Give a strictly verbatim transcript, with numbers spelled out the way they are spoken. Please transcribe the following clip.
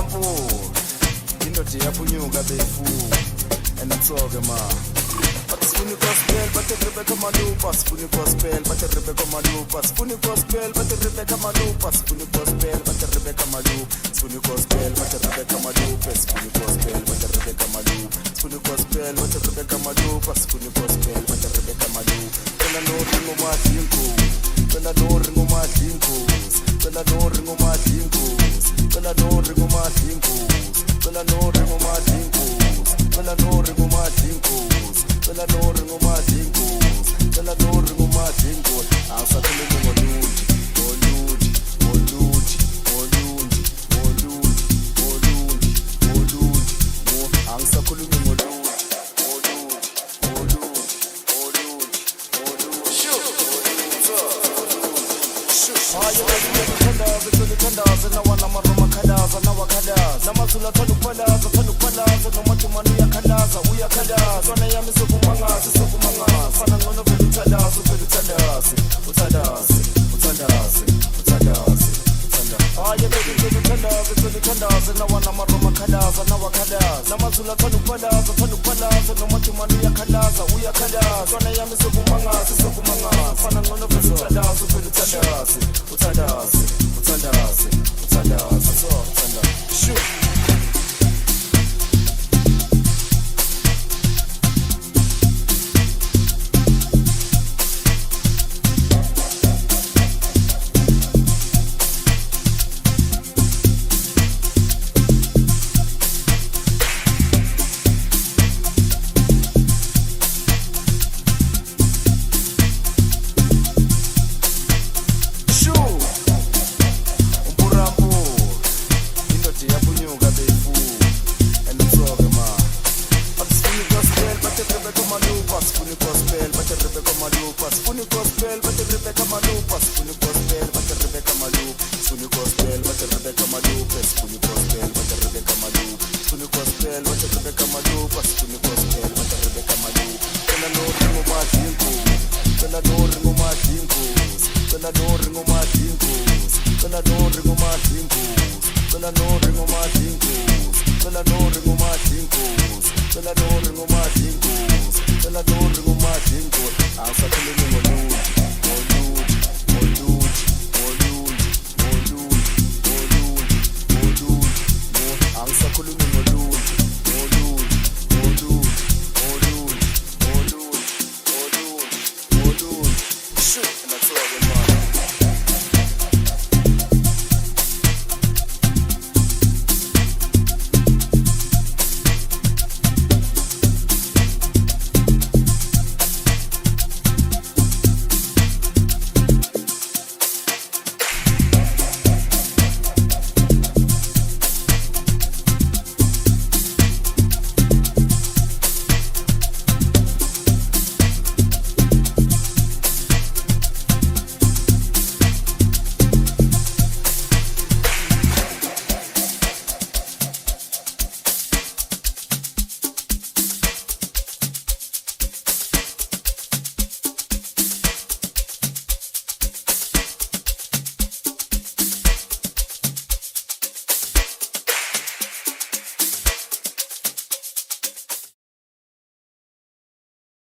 umburampo indoda iyaphunyuka befu and atsoke ma Spoonie gospel, but the Rebecca Malupa, Spoonie gospel, but the Rebecca Malupa, Spoonie gospel, but the Rebecca Malupa, Spoonie gospel, but the Rebecca Malupa, Spoonie gospel, but the Rebecca Malupa, Spoonie gospel, but the Rebecca Malupa, Spoonie gospel, but the Rebecca Malupa, Spoonie gospel, but the Rebecca Malupa. When I know ringo my dinkos, when I know ringo my dinkos, when I know ringo my dinkos, when I know ringo my dinkos, when I know ringo my dinkos, when I know ringo my dinkos. Tell a no ring on my jingles. Tell a no ring on my jingles. I'm suckling on Oluji, Oluji, Oluji, Oluji, Oluji, Oluji, Oluji. I'm suckling on Oluji, Oluji, Oluji, Oluji, Oluji. Shoot, shoot. Ah, you ready to get the between the tenders and now I'm a Ramakadas and now a Kadas. Namasula Talupadas, Talupadas, and no much money a Kadas, we are Kadas. When I am so Mangas, so Mangas, and I'm going to be Tadas, to Tadas, Utadas, Utadas, Utadas. Ah, you ready to the tenders, between the tenders, and now I'm a Ramakadas and now a Kadas. Namasula Talupadas, Talupadas, and no much money a Kadas, we are Kadas. When I am so Mangas, so Mangas, and I'm going to be Tadas, to Tadas, Utadas, Utadas, Utadas, Utadas. Shoot. Spoonie gospel, but the Rebecca Malupa, Spoonie gospel, but the Rebecca Malupa.